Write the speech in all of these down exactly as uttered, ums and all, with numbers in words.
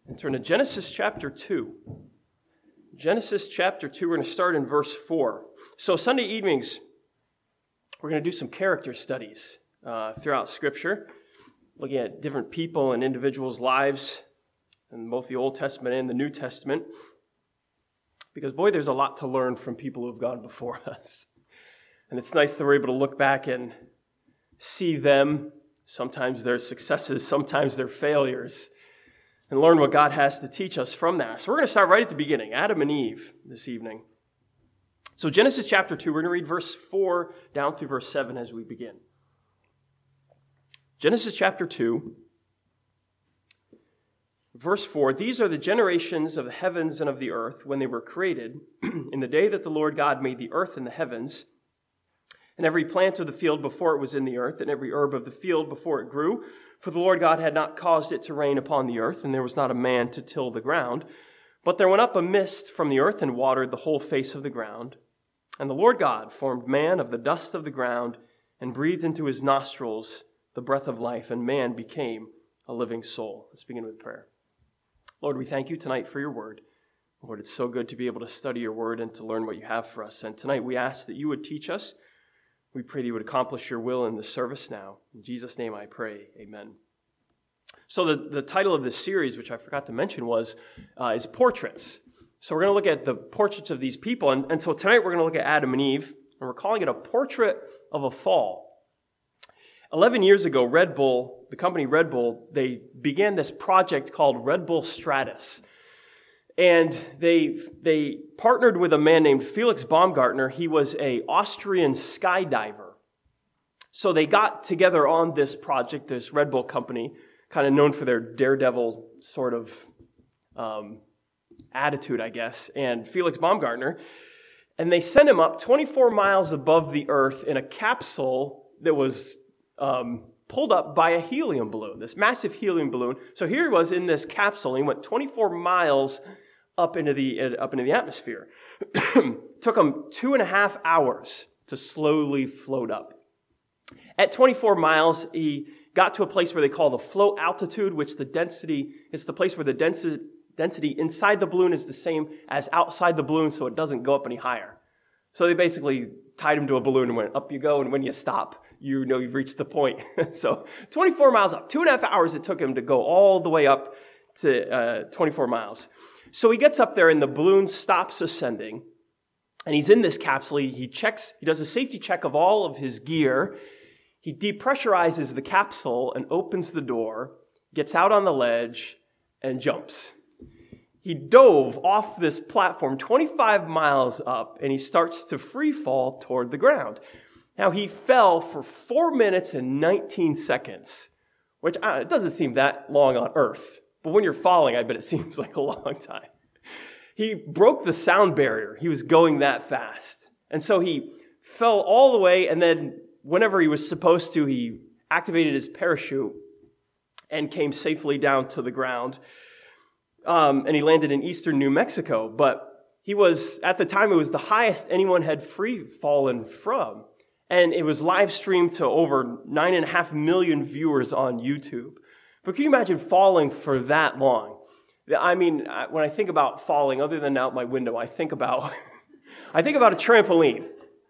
And turn to Genesis chapter two. Genesis chapter two, we're going to start in verse four. So Sunday evenings, we're going to do some character studies uh, throughout Scripture, looking at different people and individuals' lives in both the Old Testament and the New Testament. Because, boy, there's a lot to learn from people who have gone before us. And it's nice that we're able to look back and see them, sometimes their successes, sometimes their failures, and learn what God has to teach us from that. So we're going to start right at the beginning, Adam and Eve this evening. So Genesis chapter two, we're going to read verse four down through verse seven as we begin. Genesis chapter two, verse four, these are the generations of the heavens and of the earth when they were created, in the day that the Lord God made the earth and the heavens, and every plant of the field before it was in the earth, and every herb of the field before it grew. For the Lord God had not caused it to rain upon the earth, and there was not a man to till the ground. But there went up a mist from the earth and watered the whole face of the ground. And the Lord God formed man of the dust of the ground and breathed into his nostrils the breath of life, and man became a living soul. Let's begin with prayer. Lord, we thank you tonight for your word. Lord, it's so good to be able to study your word and to learn what you have for us. And tonight we ask that you would teach us. We pray that you would accomplish your will in the service now. In Jesus' name I pray, amen. So the, the title of this series, which I forgot to mention, was uh, is Portraits. So we're going to look at the portraits of these people. And, and so tonight we're going to look at Adam and Eve, and we're calling it a portrait of a fall. Eleven years ago, Red Bull, the company Red Bull, they began this project called Red Bull Stratus. And they they partnered with a man named Felix Baumgartner. He was an Austrian skydiver. So they got together on this project, this Red Bull company, kind of known for their daredevil sort of um, attitude, I guess, and Felix Baumgartner. And they sent him up twenty-four miles above the earth in a capsule that was um, pulled up by a helium balloon, this massive helium balloon. So here he was in this capsule. He went twenty-four miles up into the up into the atmosphere. Took him two and a half hours to slowly float up. At twenty-four miles, he got to a place where they call the float altitude, which the density is the place where the density density inside the balloon is the same as outside the balloon, so it doesn't go up any higher. So they basically tied him to a balloon and went, up you go, and when you stop, you know you've reached the point. So twenty-four miles up, two and a half hours it took him to go all the way up to uh, twenty-four miles. So he gets up there and the balloon stops ascending, and he's in this capsule. He checks, he does a safety check of all of his gear. He depressurizes the capsule and opens the door, gets out on the ledge, and jumps. He dove off this platform twenty-five miles up, and he starts to free fall toward the ground. Now, he fell for four minutes and nineteen seconds, which uh, it doesn't seem that long on Earth. But when you're falling, I bet it seems like a long time. He broke the sound barrier. He was going that fast. And so he fell all the way, and then whenever he was supposed to, he activated his parachute and came safely down to the ground. Um, and he landed in eastern New Mexico. But he was, at the time, it was the highest anyone had free fallen from. And it was live streamed to over nine and a half million viewers on YouTube. But can you imagine falling for that long? I mean, when I think about falling, other than out my window, I think about I think about a trampoline.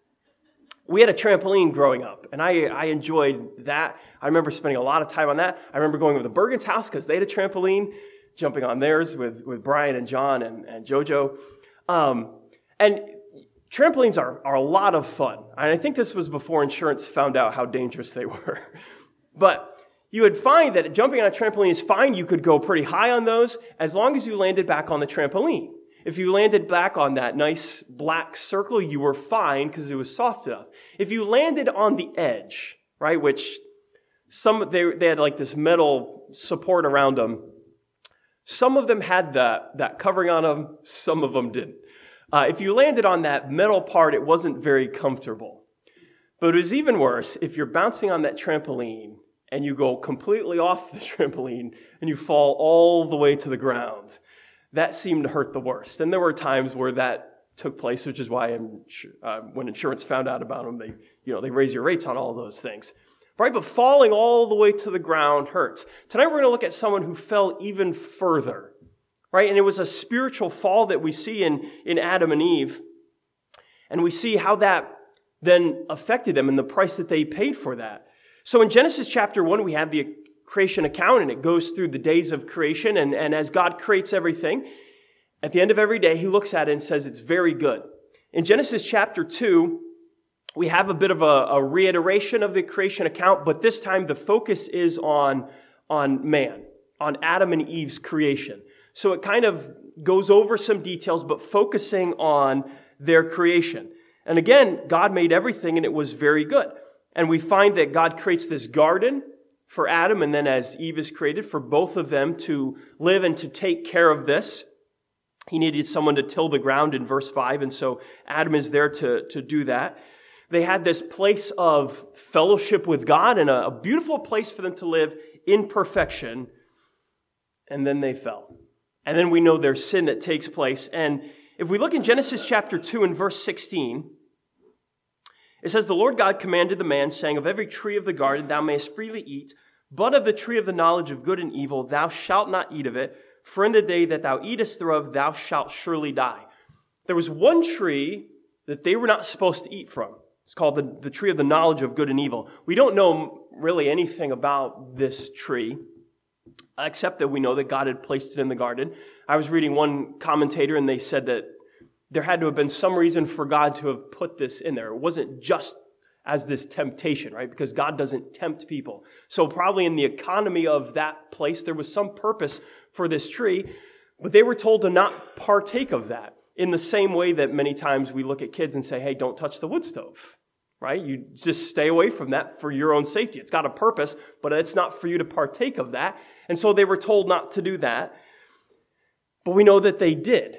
We had a trampoline growing up, and I, I enjoyed that. I remember spending a lot of time on that. I remember going over to Bergen's house because they had a trampoline, jumping on theirs with, with Brian and John and, and JoJo. Um, and trampolines are, are a lot of fun. And I think this was before insurance found out how dangerous they were. But you would find that jumping on a trampoline is fine. You could go pretty high on those as long as you landed back on the trampoline. If you landed back on that nice black circle, you were fine because it was soft enough. If you landed on the edge, right, which some they they had like this metal support around them. Some of them had that, that covering on them. Some of them didn't. Uh, if you landed on that metal part, it wasn't very comfortable. But it was even worse if you're bouncing on that trampoline and you go completely off the trampoline and you fall all the way to the ground. That seemed to hurt the worst. And there were times where that took place, which is why I'm, uh, when insurance found out about them, they, you know, they raise your rates on all those things. Right? But falling all the way to the ground hurts. Tonight we're going to look at someone who fell even further right? And it was a spiritual fall that we see in, in Adam and Eve. And we see how that then affected them and the price that they paid for that. So in Genesis chapter one, we have the creation account, and it goes through the days of creation. And, and as God creates everything, at the end of every day, he looks at it and says it's very good. In Genesis chapter two, we have a bit of a, a reiteration of the creation account, but this time the focus is on, on man, on Adam and Eve's creation. So it kind of goes over some details, but focusing on their creation. And again, God made everything and it was very good. And we find that God creates this garden for Adam, and then as Eve is created, for both of them to live and to take care of this. He needed someone to till the ground in verse five, and so Adam is there to, to do that. They had this place of fellowship with God and a, a beautiful place for them to live in perfection, and then they fell. And then we know there's sin that takes place. And if we look in Genesis chapter two and verse sixteen, it says, "The Lord God commanded the man, saying, Of every tree of the garden thou mayest freely eat, but of the tree of the knowledge of good and evil thou shalt not eat of it, for in the day that thou eatest thereof thou shalt surely die." There was one tree that they were not supposed to eat from. It's called the, the tree of the knowledge of good and evil. We don't know really anything about this tree, except that we know that God had placed it in the garden. I was reading one commentator, and they said that there had to have been some reason for God to have put this in there. It wasn't just as this temptation, right? Because God doesn't tempt people. So probably in the economy of that place, there was some purpose for this tree, but they were told to not partake of that. In the same way that many times we look at kids and say, hey, don't touch the wood stove, right? You just stay away from that for your own safety. It's got a purpose, but it's not for you to partake of that. And so they were told not to do that. But we know that they did.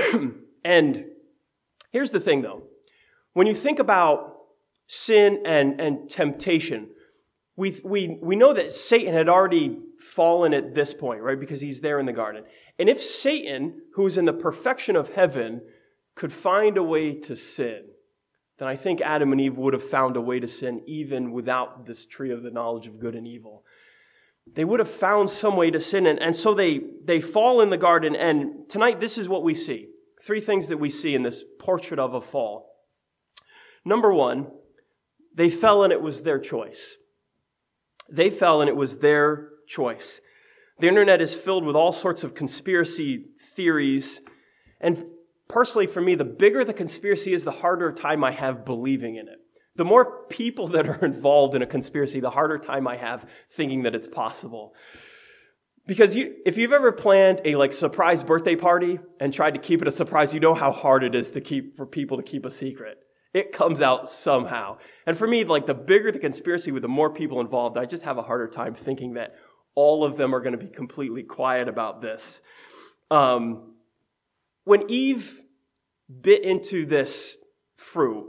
And here's the thing, though. When you think about sin and, and temptation, we, we, we know that Satan had already fallen at this point, right? Because he's there in the garden. And if Satan, who is in the perfection of heaven, could find a way to sin, then I think Adam and Eve would have found a way to sin even without this tree of the knowledge of good and evil. They would have found some way to sin. And, and so they, they fall in the garden. And tonight, this is what we see. Three things that we see in this portrait of a fall. Number one, they fell and it was their choice. They fell and it was their choice. The internet is filled with all sorts of conspiracy theories. And personally, for me, the bigger the conspiracy is, the harder time I have believing in it. The more people that are involved in a conspiracy, the harder time I have thinking that it's possible. Because you, if you've ever planned a like surprise birthday party and tried to keep it a surprise, you know how hard it is to keep for people to keep a secret. It comes out somehow. And for me, like the bigger the conspiracy with the more people involved, I just have a harder time thinking that all of them are going to be completely quiet about this. Um, when Eve bit into this fruit,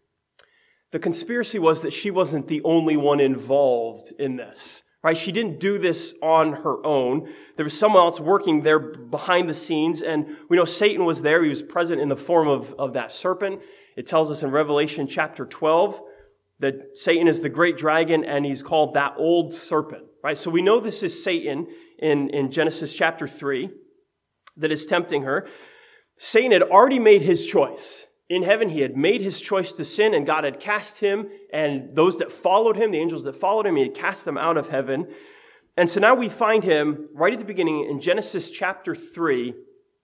the conspiracy was that she wasn't the only one involved in this. Right? She didn't do this on her own. There was someone else working there behind the scenes. And we know Satan was there. He was present in the form of, of that serpent. It tells us in Revelation chapter twelve that Satan is the great dragon and he's called that old serpent. Right? So we know this is Satan in, in Genesis chapter three that is tempting her. Satan had already made his choice. In heaven, he had made his choice to sin, and God had cast him, and those that followed him, the angels that followed him, he had cast them out of heaven. And so now we find him right at the beginning in Genesis chapter three,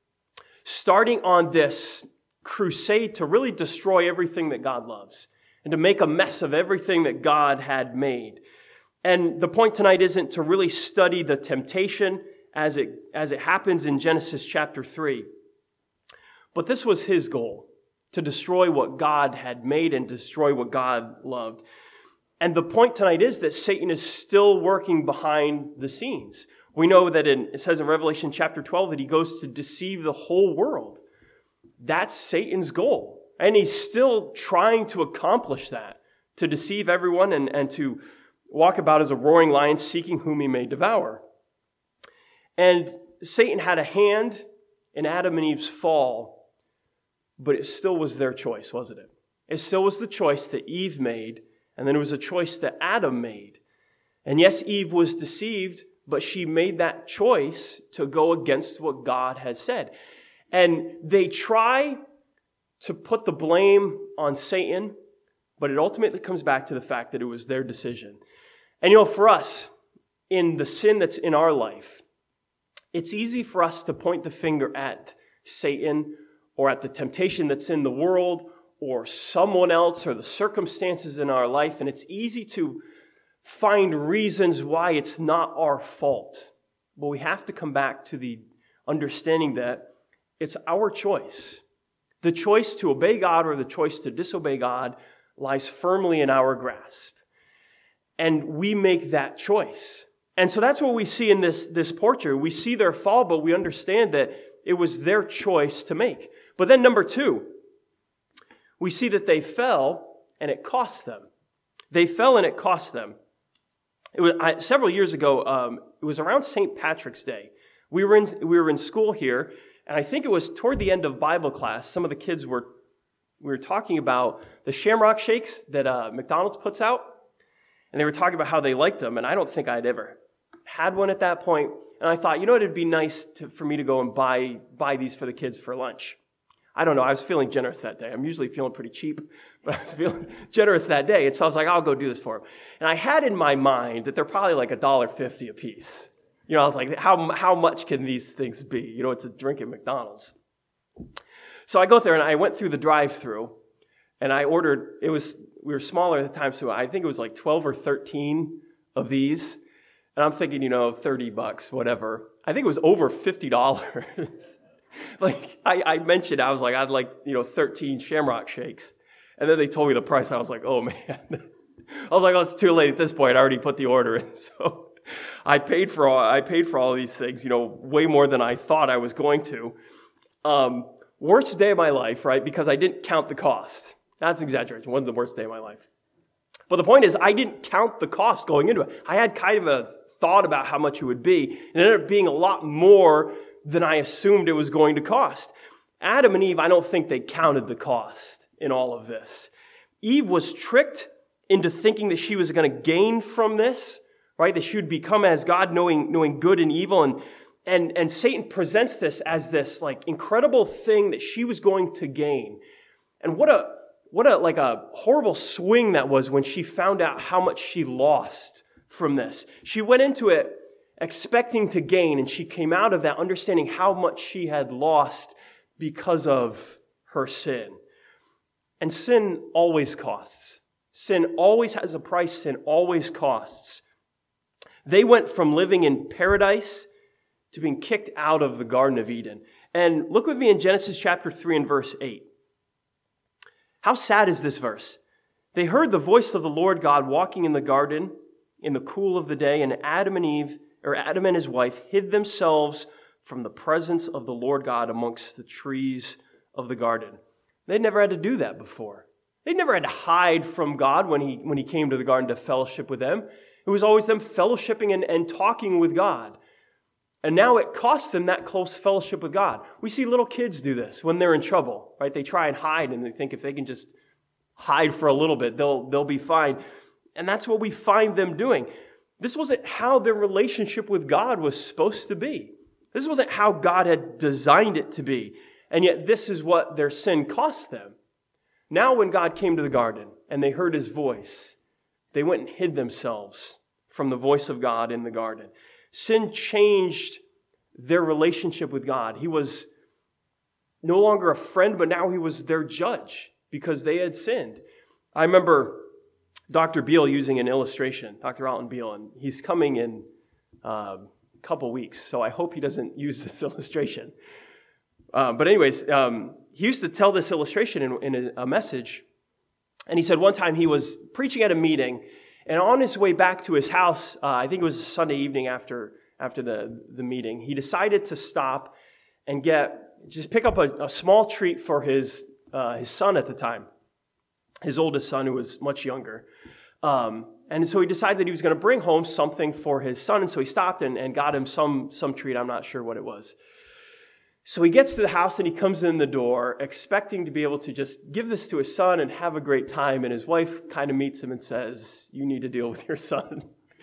starting on this crusade to really destroy everything that God loves and to make a mess of everything that God had made. And the point tonight isn't to really study the temptation as it, as it happens in Genesis chapter three, but this was his goal. To destroy what God had made and destroy what God loved. And the point tonight is that Satan is still working behind the scenes. We know that in, it says in Revelation chapter twelve that he goes to deceive the whole world. That's Satan's goal. And he's still trying to accomplish that, to deceive everyone and, and to walk about as a roaring lion seeking whom he may devour. And Satan had a hand in Adam and Eve's fall, but it still was their choice, wasn't it? It still was the choice that Eve made, and then it was a choice that Adam made. And yes, Eve was deceived, but she made that choice to go against what God has said. And they try to put the blame on Satan, but it ultimately comes back to the fact that it was their decision. And you know, for us, in the sin that's in our life, it's easy for us to point the finger at Satan or at the temptation that's in the world or someone else or the circumstances in our life, and it's easy to find reasons why it's not our fault. But we have to come back to the understanding that it's our choice. The choice to obey God or the choice to disobey God lies firmly in our grasp. And we make that choice. And so that's what we see in this, this portrait. We see their fall, but we understand that it was their choice to make. But then number two, we see that they fell and it cost them. They fell and it cost them. It was I, several years ago. Um, it was around Saint Patrick's Day. We were in we were in school here, and I think it was toward the end of Bible class. Some of the kids were we were talking about the Shamrock Shakes that uh, McDonald's puts out, and they were talking about how they liked them. And I don't think I'd ever had one at that point. And I thought, you know, it'd be nice to, for me to go and buy buy these for the kids for lunch. I don't know. I was feeling generous that day. I'm usually feeling pretty cheap, but I was feeling generous that day. And so I was like, I'll go do this for them. And I had in my mind that they're probably like one dollar fifty a piece. You know, I was like, how, how much can these things be? You know, it's a drink at McDonald's. So I go there and I went through the drive-thru and I ordered, it was, we were smaller at the time, so I think it was like twelve or thirteen of these. And I'm thinking, you know, thirty bucks, whatever. I think it was over fifty dollars. Like, I, I mentioned, I was like, I'd like, you know, thirteen Shamrock Shakes. And then they told me the price. I was like, oh, man. I was like, oh, it's too late at this point. I already put the order in. So I paid for all, I paid for all of these things, you know, way more than I thought I was going to. Um, worst day of my life, right? Because I didn't count the cost. That's an exaggeration. It wasn't the worst day of my life. But the point is, I didn't count the cost going into it. I had kind of a thought about how much it would be. It ended up being a lot more than I assumed it was going to cost. Adam and Eve, I don't think they counted the cost in all of this. Eve was tricked into thinking that she was going to gain from this, right? That she would become as God, knowing, knowing good and evil. And, and, and Satan presents this as this like incredible thing that she was going to gain. And what a, what a, like a horrible swing that was when she found out how much she lost from this. She went into it expecting to gain, and she came out of that understanding how much she had lost because of her sin. And sin always costs. Sin always has a price. Sin always costs. They went from living in paradise to being kicked out of the Garden of Eden. And look with me in Genesis chapter three and verse eight. How sad is this verse? They heard the voice of the Lord God walking in the garden in the cool of the day, and Adam and Eve or Adam and his wife hid themselves from the presence of the Lord God amongst the trees of the garden. They'd never had to do that before. They'd never had to hide from God when he, when he came to the garden to fellowship with them. It was always them fellowshipping and, and talking with God. And now it costs them that close fellowship with God. We see little kids do this when they're in trouble, right? They try and hide, and they think if they can just hide for a little bit, they'll, they'll be fine. And that's what we find them doing. This wasn't how their relationship with God was supposed to be. This wasn't how God had designed it to be. And yet this is what their sin cost them. Now when God came to the garden and they heard his voice, they went and hid themselves from the voice of God in the garden. Sin changed their relationship with God. He was no longer a friend, but now he was their judge because they had sinned. I remember Doctor Beale using an illustration, Doctor Alton Beale, and he's coming in uh, a couple weeks, so I hope he doesn't use this illustration. Uh, but anyways, um, he used to tell this illustration in, in a, a message, and he said one time he was preaching at a meeting, and on his way back to his house, uh, I think it was a Sunday evening after after the, the meeting, he decided to stop and get just pick up a, a small treat for his uh, his son at the time. His oldest son, who was much younger. Um, and so he decided that he was going to bring home something for his son. And so he stopped and, and got him some, some treat. I'm not sure what it was. So he gets to the house and he comes in the door expecting to be able to just give this to his son and have a great time. And his wife kind of meets him and says, you need to deal with your son.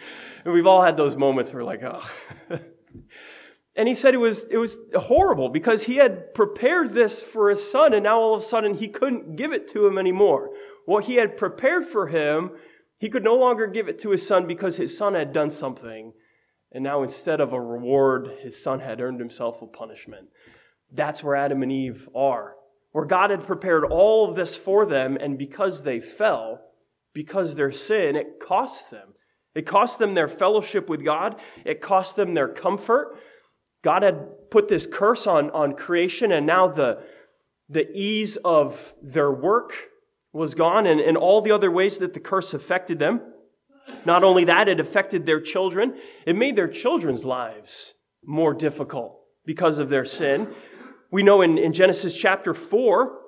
And we've all had those moments where we're like, oh. And he said it was it was horrible because he had prepared this for his son, and now all of a sudden he couldn't give it to him anymore. What he had prepared for him, he could no longer give it to his son because his son had done something. And now instead of a reward, his son had earned himself a punishment. That's where Adam and Eve are. Where God had prepared all of this for them, and because they fell, because their sin, it cost them. It cost them their fellowship with God. It cost them their comfort. God had put this curse on, on creation, and now the, the ease of their work was gone, and, and all the other ways that the curse affected them. Not only that, it affected their children. It made their children's lives more difficult because of their sin. We know in, in Genesis chapter four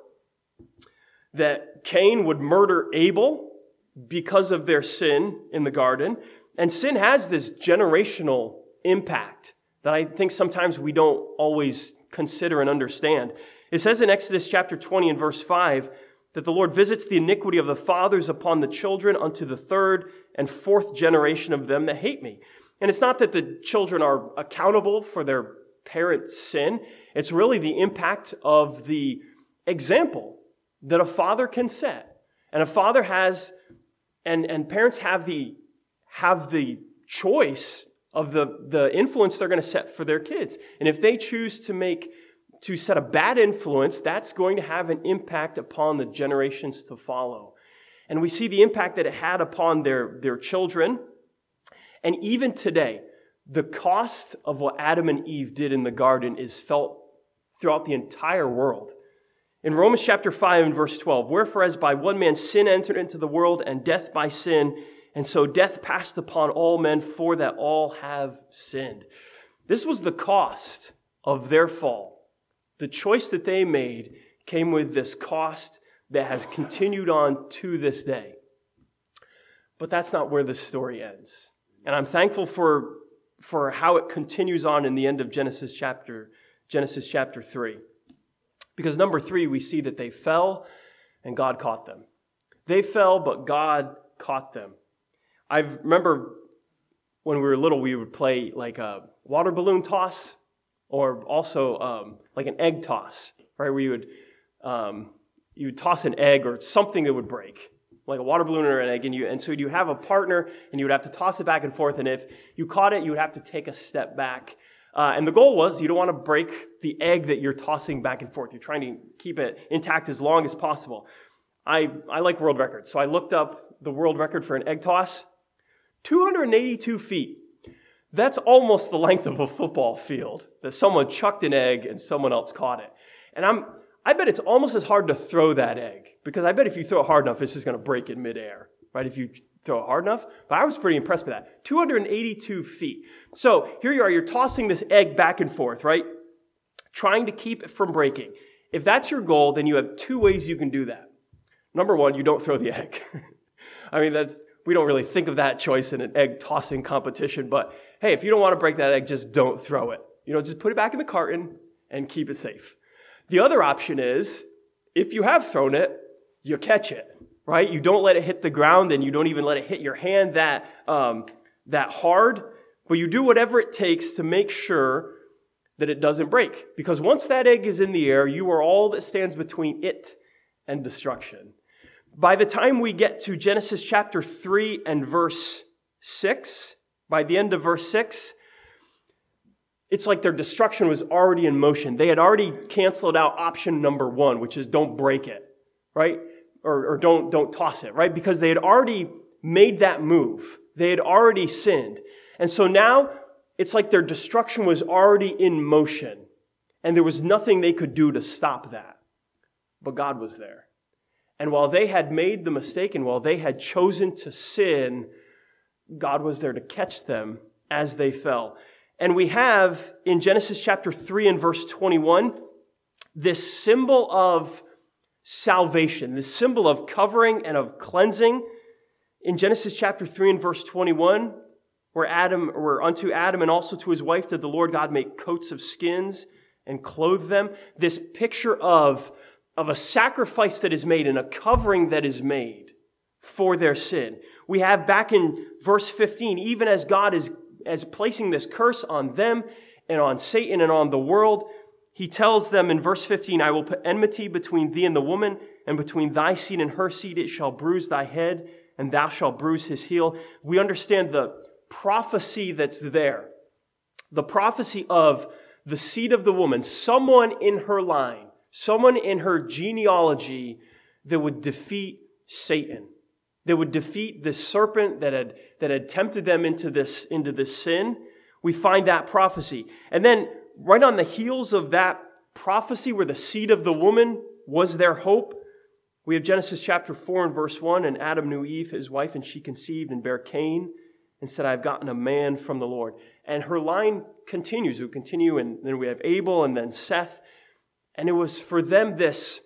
that Cain would murder Abel because of their sin in the garden. And sin has this generational impact that I think sometimes we don't always consider and understand. It says in Exodus chapter twenty and verse five that the Lord visits the iniquity of the fathers upon the children unto the third and fourth generation of them that hate me. And it's not that the children are accountable for their parents' sin. It's really the impact of the example that a father can set. And a father has, and, and parents have the, have the choice of the, the influence they're going to set for their kids. And if they choose to make, to set a bad influence, that's going to have an impact upon the generations to follow. And we see the impact that it had upon their, their children. And even today, the cost of what Adam and Eve did in the garden is felt throughout the entire world. In Romans chapter five and verse twelve, wherefore as by one man sin entered into the world, and death by sin, and so death passed upon all men, for that all have sinned. This was the cost of their fall. The choice that they made came with this cost that has continued on to this day. But that's not where the story ends. And I'm thankful for, for how it continues on in the end of Genesis chapter, Genesis chapter three. Because number three, we see that they fell and God caught them. They fell, but God caught them. I remember when we were little, we would play like a water balloon toss, or also um, like an egg toss, right? Where you would um, you would toss an egg or something that would break, like a water balloon or an egg, and you and so you have a partner, and you would have to toss it back and forth. And if you caught it, you would have to take a step back. Uh, and the goal was you don't want to break the egg that you're tossing back and forth. You're trying to keep it intact as long as possible. I I like world records, so I looked up the world record for an egg toss. two hundred eighty-two feet. That's almost the length of a football field that someone chucked an egg and someone else caught it. And I'm, I bet it's almost as hard to throw that egg, because I bet if you throw it hard enough, it's just going to break in midair, right? If you throw it hard enough. But I was pretty impressed with that. two hundred eighty-two feet. So here you are, you're tossing this egg back and forth, right? Trying to keep it from breaking. If that's your goal, then you have two ways you can do that. Number one, you don't throw the egg. I mean, that's, we don't really think of that choice in an egg tossing competition, but hey, if you don't want to break that egg, just don't throw it. You know, just put it back in the carton and keep it safe. The other option is, if you have thrown it, you catch it, right? You don't let it hit the ground, and you don't even let it hit your hand that, um, that hard, but you do whatever it takes to make sure that it doesn't break. Because once that egg is in the air, you are all that stands between it and destruction. By the time we get to Genesis chapter three and verse six, by the end of verse six, it's like their destruction was already in motion. They had already canceled out option number one, which is don't break it, right? Or, or don't, don't toss it, right? Because they had already made that move. They had already sinned. And so now it's like their destruction was already in motion, and there was nothing they could do to stop that. But God was there. And while they had made the mistake, and while they had chosen to sin, God was there to catch them as they fell. And we have in Genesis chapter three and verse twenty-one, this symbol of salvation, this symbol of covering and of cleansing. In Genesis chapter three and verse twenty-one, where Adam, where unto Adam and also to his wife did the Lord God make coats of skins and clothe them. This picture of, of a sacrifice that is made and a covering that is made for their sin. We have back in verse fifteen, even as God is as placing this curse on them and on Satan and on the world, he tells them in verse fifteen, I will put enmity between thee and the woman, and between thy seed and her seed. It shall bruise thy head, and thou shalt bruise his heel. We understand the prophecy that's there. The prophecy of the seed of the woman, someone in her line, someone in her genealogy that would defeat Satan, that would defeat this serpent that had, that had tempted them into this, into this sin. We find that prophecy. And then right on the heels of that prophecy where the seed of the woman was their hope, we have Genesis chapter four and verse one, and Adam knew Eve, his wife, and she conceived and bare Cain and said, I have gotten a man from the Lord. And her line continues. It will continue, and then we have Abel and then Seth. And it was for them this,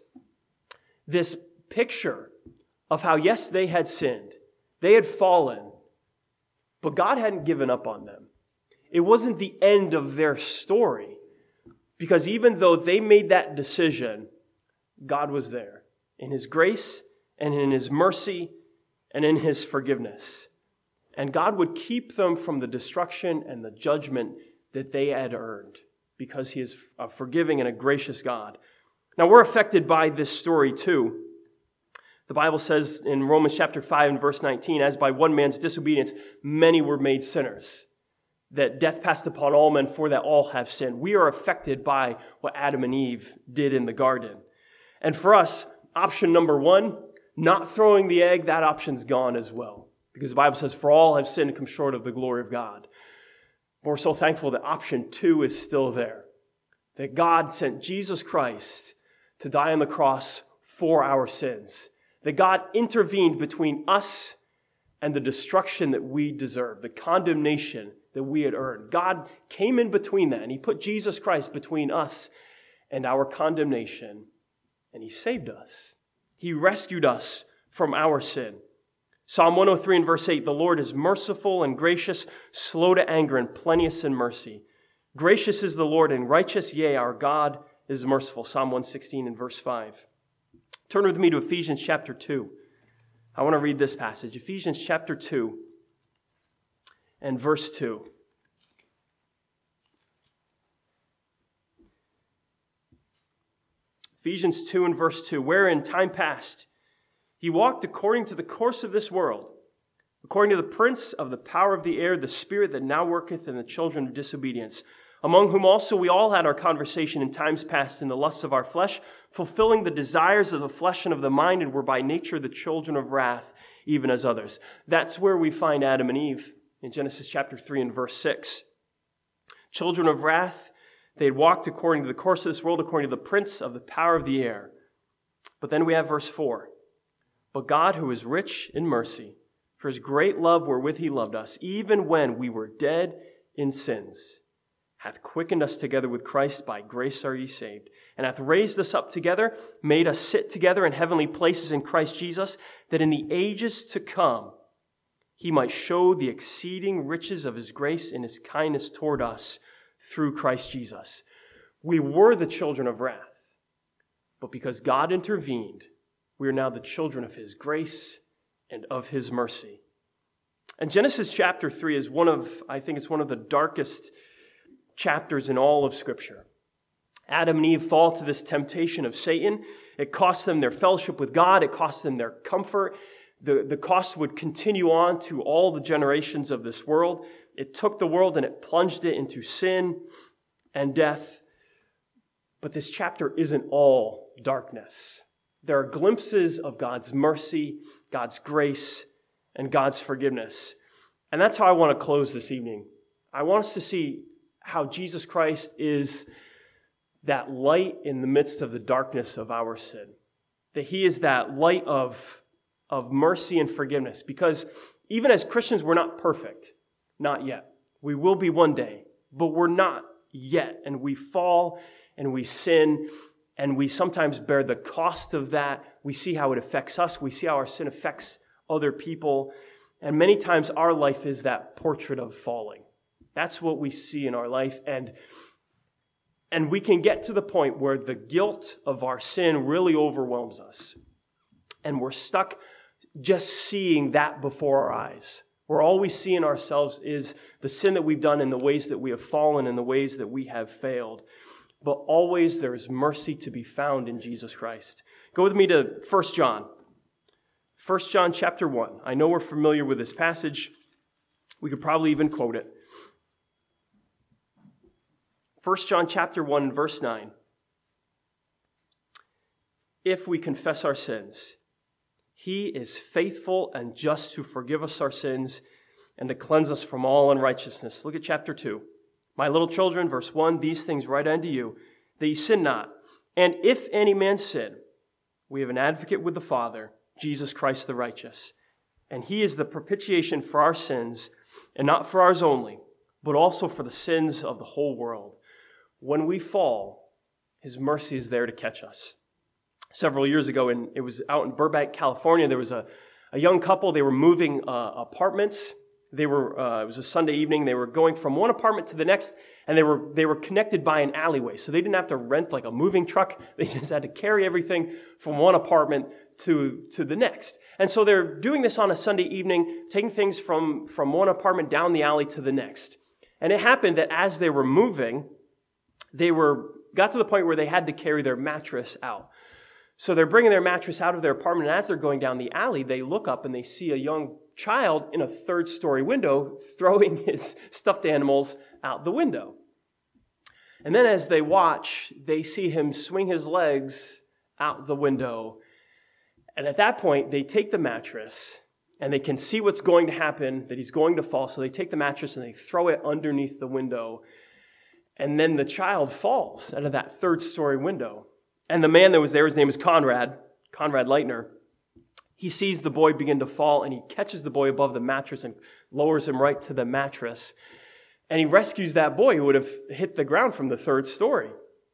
this picture of how, yes, they had sinned. They had fallen. But God hadn't given up on them. It wasn't the end of their story. Because even though they made that decision, God was there in His grace and in His mercy and in His forgiveness. And God would keep them from the destruction and the judgment that they had earned because He is a forgiving and a gracious God. Now, we're affected by this story too. The Bible says in Romans chapter five and verse nineteen, as by one man's disobedience, many were made sinners, that death passed upon all men, for that all have sinned. We are affected by what Adam and Eve did in the garden. And for us, option number one, not throwing the egg, that option's gone as well. Because the Bible says, for all have sinned and come short of the glory of God. But we're so thankful that option two is still there. That God sent Jesus Christ to die on the cross for our sins. That God intervened between us and the destruction that we deserve, the condemnation that we had earned. God came in between that, and He put Jesus Christ between us and our condemnation, and He saved us. He rescued us from our sin. Psalm one oh three and verse eight, the Lord is merciful and gracious, slow to anger and plenteous in mercy. Gracious is the Lord and righteous, yea, our God is merciful. Psalm one sixteen and verse five. Turn with me to Ephesians chapter two. I want to read this passage. Ephesians chapter two and verse two. Ephesians two and verse two, where in time past He walked according to the course of this world, according to the prince of the power of the air, the spirit that now worketh in the children of disobedience, among whom also we all had our conversation in times past in the lusts of our flesh, fulfilling the desires of the flesh and of the mind, and were by nature the children of wrath, even as others. That's where we find Adam and Eve in Genesis chapter three and verse six. Children of wrath, they had walked according to the course of this world, according to the prince of the power of the air. But then we have verse four. But God, who is rich in mercy, for His great love wherewith He loved us, even when we were dead in sins, hath quickened us together with Christ, by grace are ye saved, and hath raised us up together, made us sit together in heavenly places in Christ Jesus, that in the ages to come He might show the exceeding riches of His grace and His kindness toward us through Christ Jesus. We were the children of wrath, but because God intervened, we are now the children of His grace and of His mercy. And Genesis chapter three is one of, I think it's one of the darkest chapters in all of Scripture. Adam and Eve fall to this temptation of Satan. It costs them their fellowship with God. It costs them their comfort. The, the cost would continue on to all the generations of this world. It took the world and it plunged it into sin and death. But this chapter isn't all darkness. There are glimpses of God's mercy, God's grace, and God's forgiveness. And that's how I want to close this evening. I want us to see how Jesus Christ is that light in the midst of the darkness of our sin. That He is that light of, of mercy and forgiveness. Because even as Christians, we're not perfect. Not yet. We will be one day, but we're not yet. And we fall and we sin, and we sometimes bear the cost of that. We see how it affects us. We see how our sin affects other people. And many times our life is that portrait of falling. That's what we see in our life. And, and we can get to the point where the guilt of our sin really overwhelms us. And we're stuck just seeing that before our eyes, where all we see in ourselves is the sin that we've done and the ways that we have fallen and the ways that we have failed. But always there is mercy to be found in Jesus Christ. Go with me to First John. First John chapter one. I know we're familiar with this passage. We could probably even quote it. First John chapter one, verse nine. If we confess our sins, he is faithful and just to forgive us our sins and to cleanse us from all unrighteousness. Look at chapter two. My little children, verse one, these things write unto you, that ye sin not. And if any man sin, we have an advocate with the Father, Jesus Christ the righteous. And he is the propitiation for our sins, and not for ours only, but also for the sins of the whole world. When we fall, his mercy is there to catch us. Several years ago, and it was out in Burbank, California, there was a, a young couple. They were moving uh, apartments. They were uh, it was a Sunday evening. They were going from one apartment to the next, and they were they were connected by an alleyway. So they didn't have to rent like a moving truck. They just had to carry everything from one apartment to to the next. And so they're doing this on a Sunday evening, taking things from from one apartment down the alley to the next. And it happened that as they were moving, they were got to the point where they had to carry their mattress out. So they're bringing their mattress out of their apartment, and as they're going down the alley, they look up and they see a young child in a third-story window throwing his stuffed animals out the window. And then as they watch, they see him swing his legs out the window. And at that point, they take the mattress, and they can see what's going to happen, that he's going to fall. So they take the mattress and they throw it underneath the window. And then the child falls out of that third-story window. And the man that was there, his name is Conrad, Conrad Leitner. He sees the boy begin to fall, and he catches the boy above the mattress and lowers him right to the mattress. And he rescues that boy who would have hit the ground from the third story.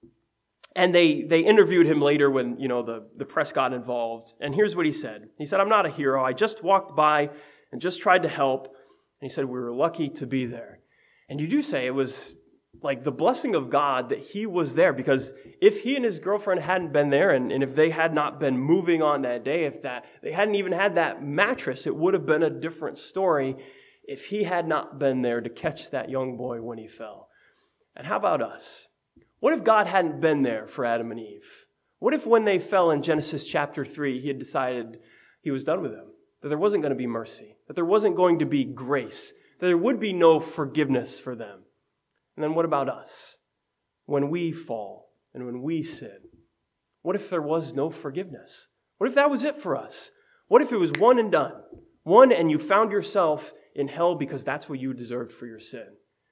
And they they interviewed him later when, you know, the, the press got involved. And here's what he said. He said, I'm not a hero. I just walked by and just tried to help. And he said, we were lucky to be there. And you do say it was like the blessing of God that he was there, because if he and his girlfriend hadn't been there, and, and if they had not been moving on that day, if that they hadn't even had that mattress, it would have been a different story if he had not been there to catch that young boy when he fell. And how about us? What if God hadn't been there for Adam and Eve? What if when they fell in Genesis chapter three, he had decided he was done with them, that there wasn't going to be mercy, that there wasn't going to be grace, that there would be no forgiveness for them? And then what about us? When we fall and when we sin, what if there was no forgiveness? What if that was it for us? What if it was one and done? One and you found yourself in hell because that's what you deserved for your sin.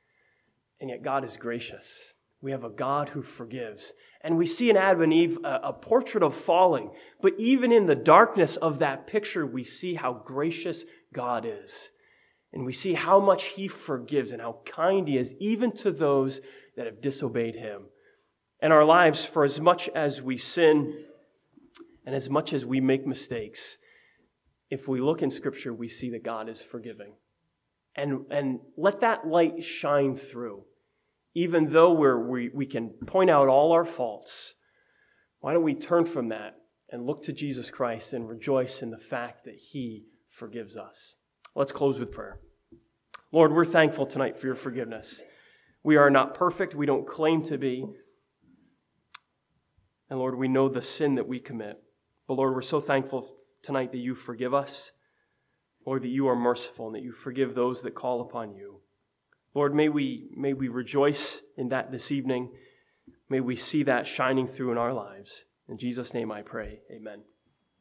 And yet God is gracious. We have a God who forgives. And we see in Adam and Eve a, a portrait of falling. But even in the darkness of that picture, we see how gracious God is. And we see how much he forgives and how kind he is, even to those that have disobeyed him. And our lives, for as much as we sin and as much as we make mistakes, if we look in Scripture, we see that God is forgiving. And, and let that light shine through. Even though we're, we, we can point out all our faults, why don't we turn from that and look to Jesus Christ and rejoice in the fact that he forgives us? Let's close with prayer. Lord, we're thankful tonight for your forgiveness. We are not perfect. We don't claim to be. And Lord, we know the sin that we commit. But Lord, we're so thankful tonight that you forgive us. Lord, that you are merciful and that you forgive those that call upon you. Lord, may we, may we rejoice in that this evening. May we see that shining through in our lives. In Jesus' name I pray, amen.